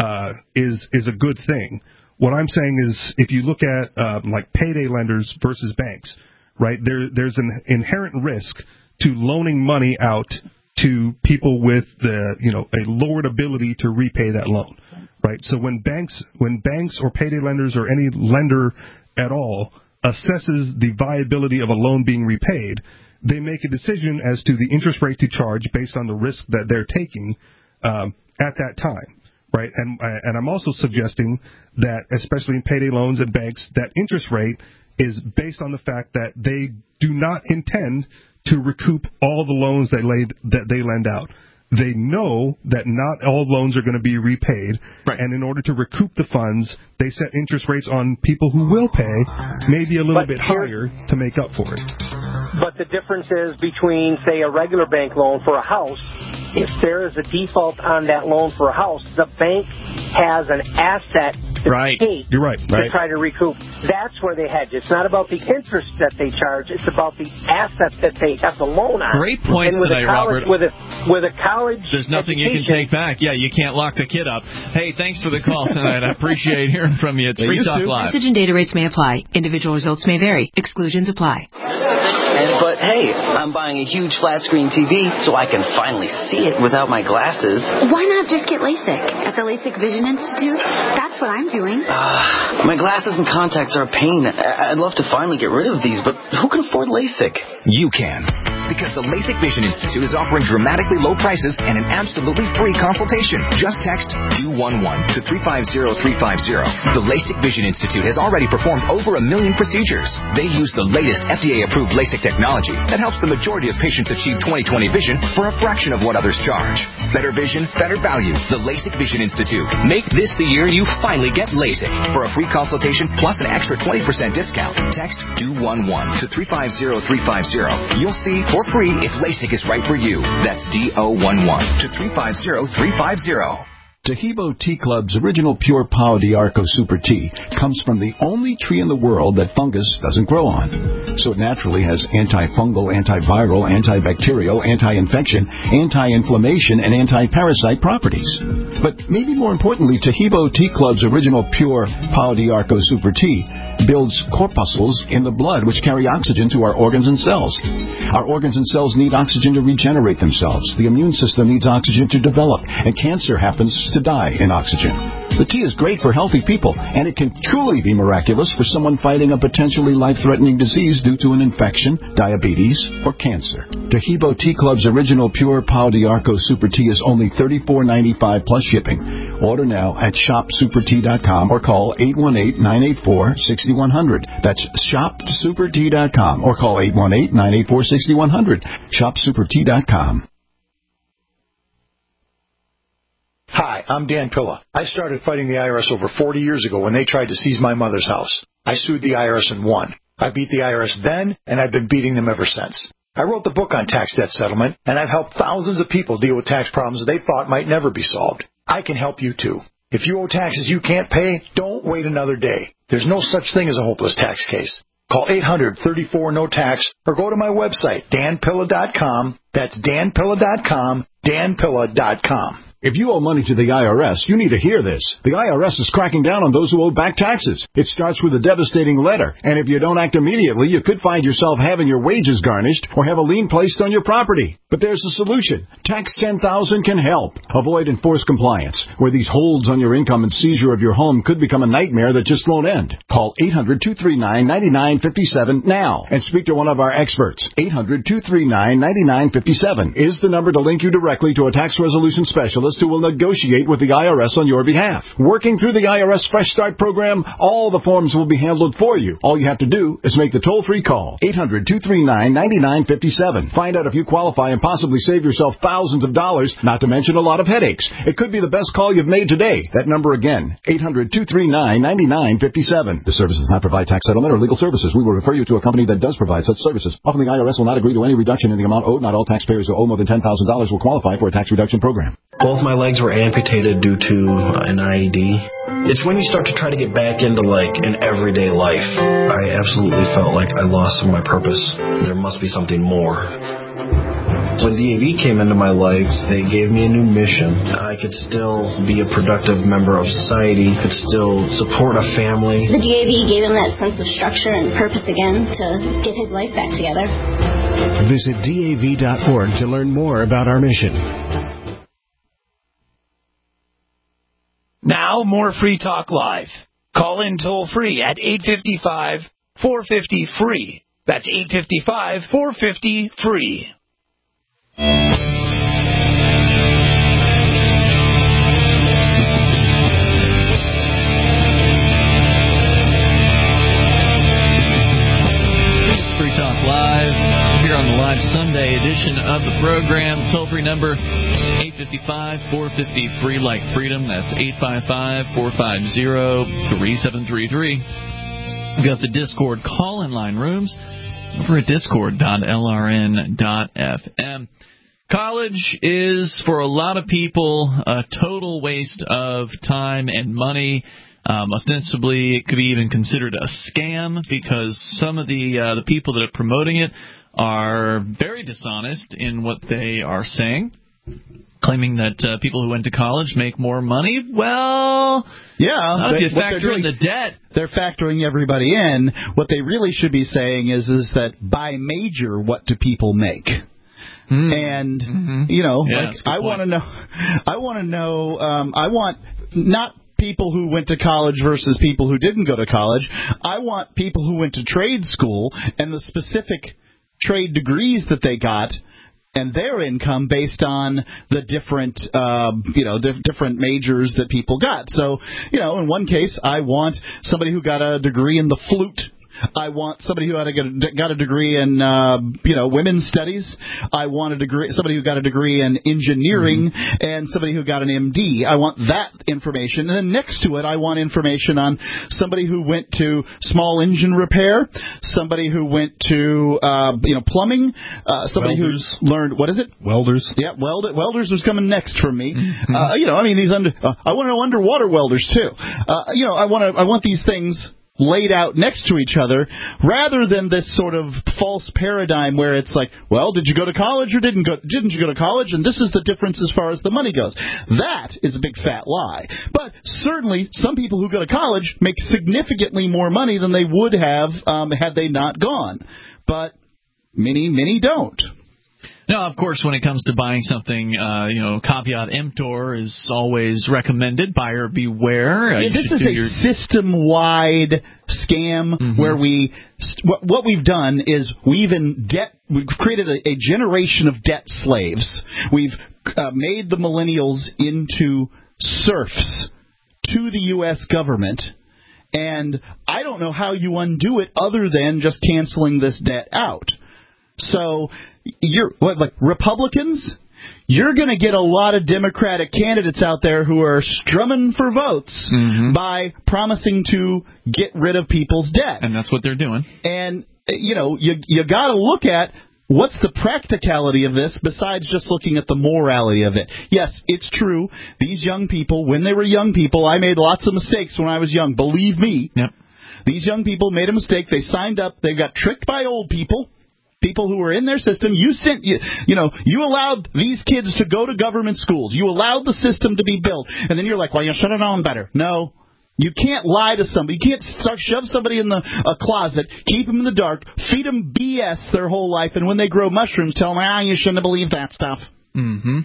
is a good thing. What I'm saying is if you look at like payday lenders versus banks, right, there's an inherent risk to loaning money out to people with a lowered ability to repay that loan, right? So when banks or payday lenders or any lender at all assesses the viability of a loan being repaid, they make a decision as to the interest rate to charge based on the risk that they're taking at that time, right? And I'm also suggesting that, especially in payday loans and banks, that interest rate is based on the fact that they do not intend to recoup all the loans that they lend out. They know that not all loans are going to be repaid, and in order to recoup the funds, they set interest rates on people who will pay, maybe a little bit higher to make up for it. But the difference is between, say, a regular bank loan for a house. If there is a default on that loan for a house, the bank has an asset to take to try to recoup. That's where they hedge. It's not about the interest that they charge. It's about the asset that they have the loan on. Great points tonight, Robert. With a college there's nothing you can take back. Yeah, you can't lock the kid up. Hey, thanks for the call tonight. I appreciate hearing from you. It's Free Talk Live. Message and data rates may apply. Individual results may vary. Exclusions apply. But hey, I'm buying a huge flat screen TV so I can finally see it without my glasses. Why not just get LASIK at the LASIK Vision Institute? That's what I'm doing. My glasses and contacts are a pain. I'd love to finally get rid of these, but who can afford LASIK? You can. Because the LASIK Vision Institute is offering dramatically low prices and an absolutely free consultation. Just text DO11 to 350350. The LASIK Vision Institute has already performed over 1 million procedures. They use the latest FDA-approved LASIK technology that helps the majority of patients achieve 20/20 vision for a fraction of what others charge. Better vision, better value. The LASIK Vision Institute. Make this the year you finally get LASIK. For a free consultation plus an extra 20% discount, text DO11 to 350350. You'll see for free if LASIK is right for you. That's DO11 to 350350. Tahibo Tea Club's original pure Pau d'Arco Super Tea comes from the only tree in the world that fungus doesn't grow on. So it naturally has antifungal, antiviral, antibacterial, anti-infection, anti-inflammation, and anti-parasite properties. But maybe more importantly, Tahibo Tea Club's original pure Pau d'Arco Super Tea builds corpuscles in the blood which carry oxygen to our organs and cells. Our organs and cells need oxygen to regenerate themselves. The immune system needs oxygen to develop, and cancer happens to die in oxygen. The tea is great for healthy people, and it can truly be miraculous for someone fighting a potentially life-threatening disease due to an infection, diabetes, or cancer. Tahibo Tea Club's original pure Pau d'Arco Super Tea is only $34.95 plus shipping. Order now at shopsupertea.com or call 818-984-6100. That's shopsupertea.com or call 818-984-6100. Shopsupertea.com. Hi, Hi, I'm Dan Pilla. I started fighting the IRS over 40 years ago when they tried to seize my mother's house. I sued the IRS and won. I beat the IRS then, and I've been beating them ever since. I wrote the book on tax debt settlement, and I've helped thousands of people deal with tax problems they thought might never be solved. I can help you, too. If you owe taxes you can't pay, don't wait another day. There's no such thing as a hopeless tax case. Call 800-34-NO-TAX or go to my website, danpilla.com. That's danpilla.com, danpilla.com. If you owe money to the IRS, you need to hear this. The IRS is cracking down on those who owe back taxes. It starts with a devastating letter, and if you don't act immediately, you could find yourself having your wages garnished or have a lien placed on your property. But there's a solution. Tax 10,000 can help. Avoid enforced compliance, where these holds on your income and seizure of your home could become a nightmare that just won't end. Call 800-239-9957 now and speak to one of our experts. 800-239-9957 is the number to link you directly to a tax resolution specialist who will negotiate with the IRS on your behalf. Working through the IRS Fresh Start program, all the forms will be handled for you. All you have to do is make the toll-free call, 800-239-9957. Find out if you qualify and possibly save yourself thousands of dollars, not to mention a lot of headaches. It could be the best call you've made today. That number again, 800-239-9957. The service does not provide tax settlement or legal services. We will refer you to a company that does provide such services. Often the IRS will not agree to any reduction in the amount owed. Not all taxpayers who owe more than $10,000 will qualify for a tax reduction program. Both my legs were amputated due to an IED. It's when you start to try to get back into, an everyday life. I absolutely felt like I lost my purpose. There must be something more. When DAV came into my life, they gave me a new mission. I could still be a productive member of society, could still support a family. The DAV gave him that sense of structure and purpose again to get his life back together. Visit DAV.org to learn more about our mission. Now, more Free Talk Live. Call in toll-free at 855-450-FREE. That's 855-450-FREE. It's Free Talk Live here on the live Sunday edition of the program. Toll-free number 855-450-FREE like freedom. That's 855-450-3733. We've got the Discord call-in line rooms over at discord.lrn.fm. College is, for a lot of people, a total waste of time and money. Ostensibly, it could be even considered a scam because some of the people that are promoting it are very dishonest in what they are saying, claiming that people who went to college make more money. Well, yeah, not if you factor in the debt. They're factoring everybody in. What they really should be saying is that by major, what do people make? And I want to know. I want not people who went to college versus people who didn't go to college. I want people who went to trade school and the specific trade degrees that they got and their income based on the different different majors that people got. So, in one case, I want somebody who got a degree in the flute. I want somebody who got a degree in women's studies. I want somebody who got a degree in engineering and somebody who got an MD. I want that information. And then next to it, I want information on somebody who went to small engine repair, somebody who went to plumbing, somebody who's learned welders. Yeah, welders was coming next for me. I want to know underwater welders too. I want these things laid out next to each other, rather than this sort of false paradigm where it's like, well, did you go to college or didn't you go to college? And this is the difference as far as the money goes. That is a big fat lie. But certainly, some people who go to college make significantly more money than they would have had they not gone. But many don't. Now, of course, when it comes to buying something, caveat emptor is always recommended. Buyer beware. This is a system-wide scam where what we've done is we've created a generation of debt slaves. We've made the millennials into serfs to the U.S. government. And I don't know how you undo it other than just canceling this debt out. So, Republicans, you're going to get a lot of Democratic candidates out there who are strumming for votes by promising to get rid of people's debt. And that's what they're doing. And, you got to look at what's the practicality of this besides just looking at the morality of it. Yes, it's true. These young people, when they were young people, I made lots of mistakes when I was young. Believe me. Yep. These young people made a mistake. They signed up. They got tricked by old people. People who were in their system. You allowed these kids to go to government schools. You allowed the system to be built. And then you're like, well, you should have known better. No. You can't lie to somebody. You can't shove somebody in a closet, keep them in the dark, feed them BS their whole life, and when they grow mushrooms, tell them, you shouldn't have believed that stuff. Mm-hmm.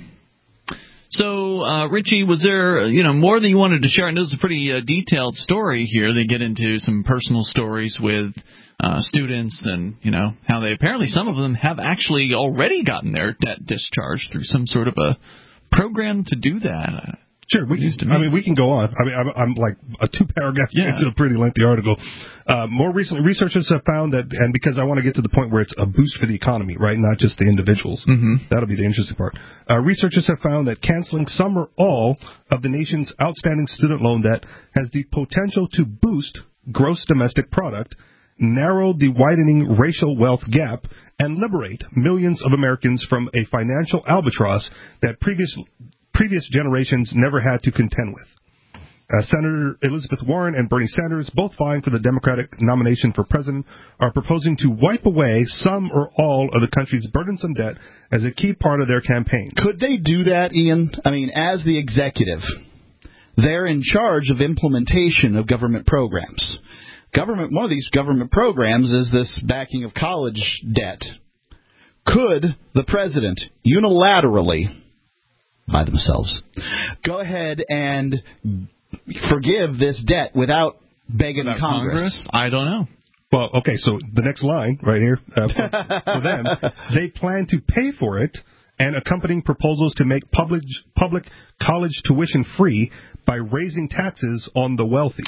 So, Richie, was there, more than you wanted to share? I know it's a pretty detailed story here. They get into some personal stories with students and, how they apparently, some of them have actually already gotten their debt discharged through some sort of a program to do that. Sure, we can go on. I'm like a 2-paragraph into a pretty lengthy article. More recently, researchers have found that, and because I want to get to the point where it's a boost for the economy, right, not just the individuals. Mm-hmm. That'll be the interesting part. Researchers have found that canceling some or all of the nation's outstanding student loan debt has the potential to boost gross domestic product, narrow the widening racial wealth gap, and liberate millions of Americans from a financial albatross that previous generations never had to contend with. Senator Elizabeth Warren and Bernie Sanders, both vying for the Democratic nomination for president, are proposing to wipe away some or all of the country's burdensome debt as a key part of their campaign. Could they do that, Ian? As the executive, they're in charge of implementation of government programs. One of these government programs is this backing of college debt. Could the president unilaterally, by themselves, go ahead and forgive this debt without begging Congress? I don't know. Well, okay, so the next line right here for them, they plan to pay for it and accompanying proposals to make public college tuition free by raising taxes on the wealthy.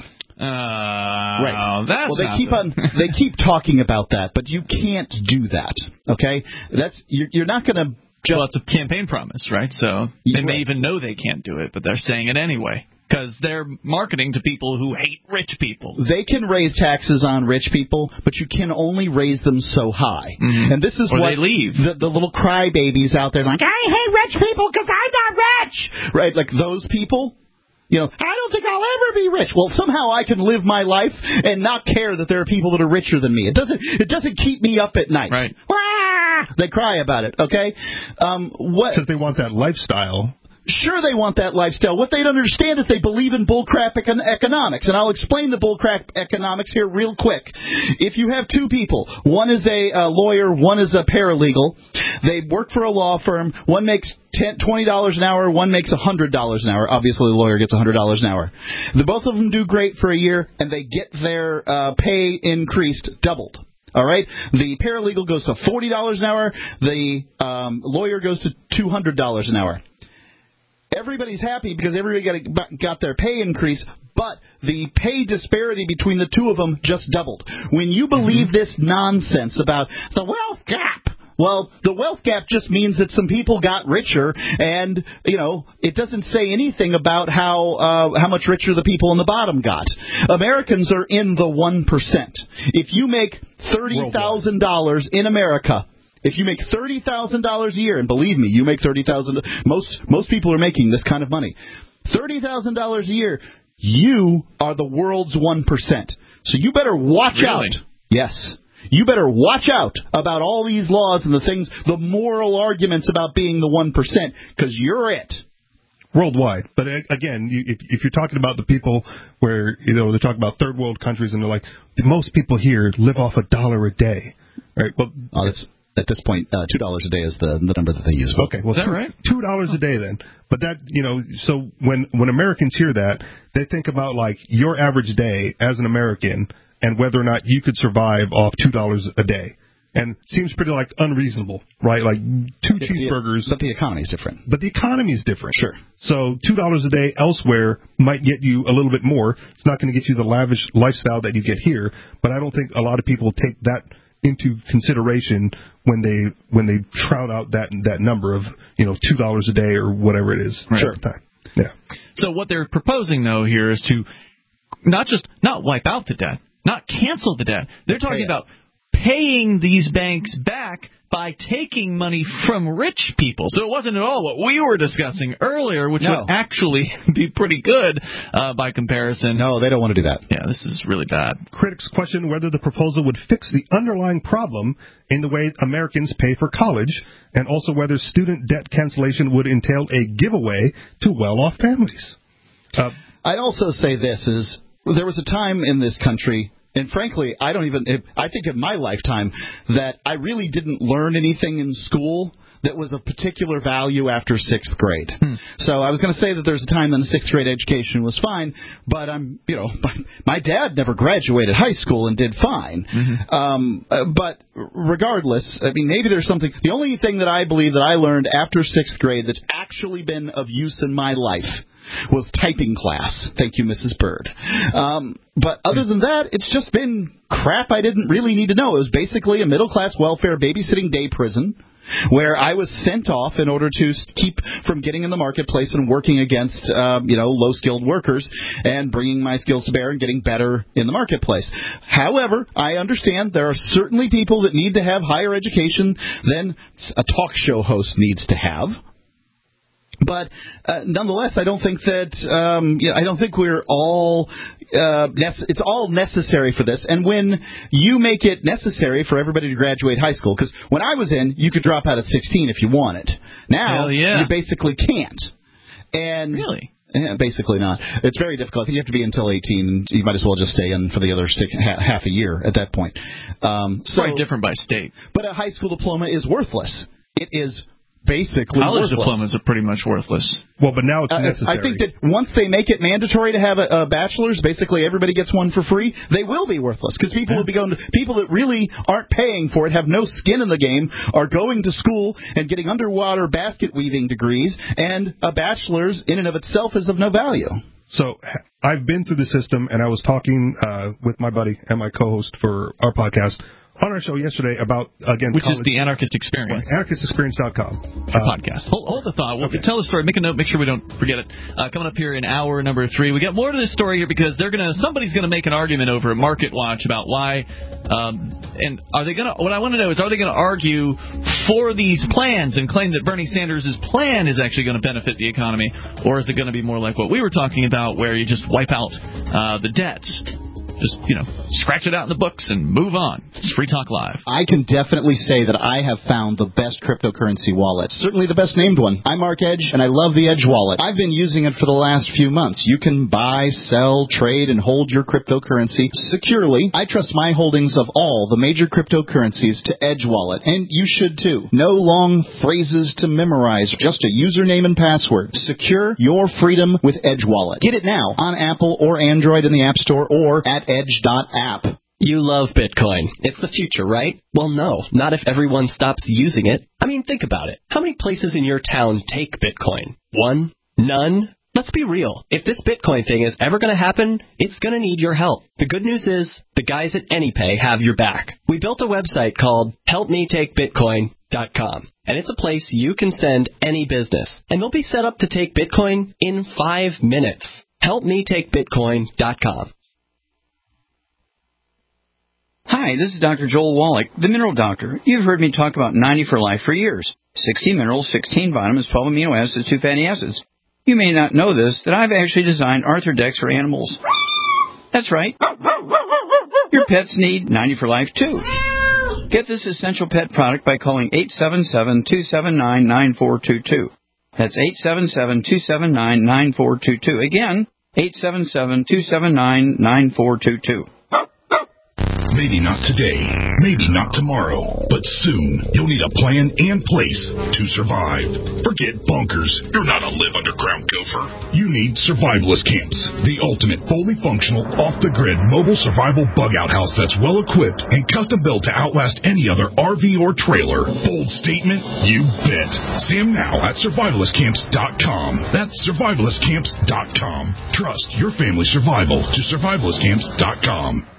Right. They keep talking about that, but you can't do that. Okay, you're not going to. Well, it's a campaign promise, right? So they may even know they can't do it, but they're saying it anyway because they're marketing to people who hate rich people. They can raise taxes on rich people, but you can only raise them so high. Mm-hmm. And this is or what they leave. The little crybabies out there like, I hate rich people because I'm not rich. Right? Like those people. I don't think I'll ever be rich. Well, somehow I can live my life and not care that there are people that are richer than me. It doesn't keep me up at night. Right. They cry about it, okay? Because they want that lifestyle. Sure, they want that lifestyle. What they don't understand is they believe in bullcrap economics. And I'll explain the bullcrap economics here real quick. If you have two people, one is a lawyer, one is a paralegal, they work for a law firm, one makes $20 an hour, one makes $100 an hour. Obviously, the lawyer gets $100 an hour. Both of them do great for a year, and they get their pay increased, doubled. All right? The paralegal goes to $40 an hour. The lawyer goes to $200 an hour. Everybody's happy because everybody got their pay increase, but the pay disparity between the two of them just doubled. When you believe this nonsense about the wealth gap, well, the wealth gap just means that some people got richer, and, it doesn't say anything about how much richer the people in the bottom got. Americans are in the 1%. If you make $30,000 in America, if you make $30,000 a year, and believe me, you make $30,000. Most people are making this kind of money. $30,000 a year, you are the world's 1%. So you better watch out. Yes. You better watch out about all these laws and the moral arguments about being the 1%, because you're it. Worldwide. But again, if you're talking about the people where, they're talking about third world countries and they're like, most people here live off $1 a day. Right? Well, at this point, $2 a day is the number that they use. Okay, well, is that right? $2 a day then. But that, so when Americans hear that, they think about like your average day as an American and whether or not you could survive off $2 a day. And it seems pretty like unreasonable, right? Like two cheeseburgers. But the economy is different. Sure. So $2 a day elsewhere might get you a little bit more. It's not going to get you the lavish lifestyle that you get here. But I don't think a lot of people take that into consideration when they trout out that number of $2 a day or whatever it is. Right. Sure. Yeah. So what they're proposing though here is to not wipe out the debt, not cancel the debt. They're talking about paying these banks back by taking money from rich people. So it wasn't at all what we were discussing earlier, which would actually be pretty good by comparison. No, they don't want to do that. Yeah, this is really bad. Critics question whether the proposal would fix the underlying problem in the way Americans pay for college, and also whether student debt cancellation would entail a giveaway to well-off families. I'd also say this is, there was a time in this country, and frankly, I think in my lifetime that I really didn't learn anything in school that was of particular value after 6th grade. So I was going to say that there's a time when the 6th grade education was fine, but my dad never graduated high school and did fine. But regardless, I mean, maybe there's something. The only thing that I believe that I learned after 6th grade that's actually been of use in my life was typing class. Thank you, Mrs. Bird. But other than that, it's just been crap I didn't really need to know. It was basically a middle-class welfare babysitting day prison where I was sent off in order to keep from getting in the marketplace and working against, low-skilled workers and bringing my skills to bear and getting better in the marketplace. However, I understand there are certainly people that need to have higher education than a talk show host needs to have. But nonetheless, I don't think that I don't think we're all it's all necessary for this. And when you make it necessary for everybody to graduate high school, because when I was in, you could drop out at 16 if you wanted. Now you basically can't. And really. Yeah, basically not. It's very difficult. I think you have to be until 18, and you might as well just stay in for the other half a year at that point. It's very different by state. But a high school diploma is worthless. It is basically college worthless. diplomas are pretty much worthless. Well, but now it's necessary. I think that once they make it mandatory to have a bachelor's, basically everybody gets one for free, they will be worthless because people will be going to people that really aren't paying for it, have no skin in the game, are going to school and getting underwater basket weaving degrees, and a bachelor's in and of itself is of no value. So I've been through the system, and I was talking with my buddy and my co-host for our podcast on our show yesterday about, again, which is the Anarchist Experience. AnarchistExperience.com. Podcast. Hold the thought. We'll tell the story. Make a note. Make sure we don't forget it. Coming up here in hour number 3. We got more to this story here because somebody's going to make an argument over at Market Watch about why. And are they going to? What I want to know is, are they going to argue for these plans and claim that Bernie Sanders' plan is actually going to benefit the economy, or is it going to be more like what we were talking about, where you just wipe out the debt? Just, scratch it out in the books and move on. It's Free Talk Live. I can definitely say that I have found the best cryptocurrency wallet. Certainly the best named one. I'm Mark Edge, and I love the Edge wallet. I've been using it for the last few months. You can buy, sell, trade, and hold your cryptocurrency securely. I trust my holdings of all the major cryptocurrencies to Edge wallet, and you should too. No long phrases to memorize, just a username and password. Secure your freedom with Edge wallet. Get it now on Apple or Android in the App Store or at edge.app. You love Bitcoin. It's the future, right? Well, no, not if everyone stops using it. I mean, think about it. How many places in your town take Bitcoin? One? None? Let's be real. If this Bitcoin thing is ever going to happen, it's going to need your help. The good news is, the guys at AnyPay have your back. We built a website called HelpMeTakeBitcoin.com, and it's a place you can send any business, and they'll be set up to take Bitcoin in 5 minutes. HelpMeTakeBitcoin.com. Hi, this is Dr. Joel Wallach, the Mineral Doctor. You've heard me talk about 90 for Life for years. 60 minerals, 16 vitamins, 12 amino acids, 2 fatty acids. You may not know this, that I've actually designed Arthrodex for animals. That's right. Your pets need 90 for Life, too. Get this essential pet product by calling 877-279-9422. That's 877-279-9422. Again, 877-279-9422. Maybe not today, maybe not tomorrow, but soon you'll need a plan and place to survive. Forget bunkers. You're not a live underground gopher. You need survivalist camps, the ultimate fully functional, off-the-grid mobile survival bug-out house that's well-equipped and custom-built to outlast any other RV or trailer. Bold statement? You bet. See them now at survivalistcamps.com. That's survivalistcamps.com. Trust your family's survival to survivalistcamps.com.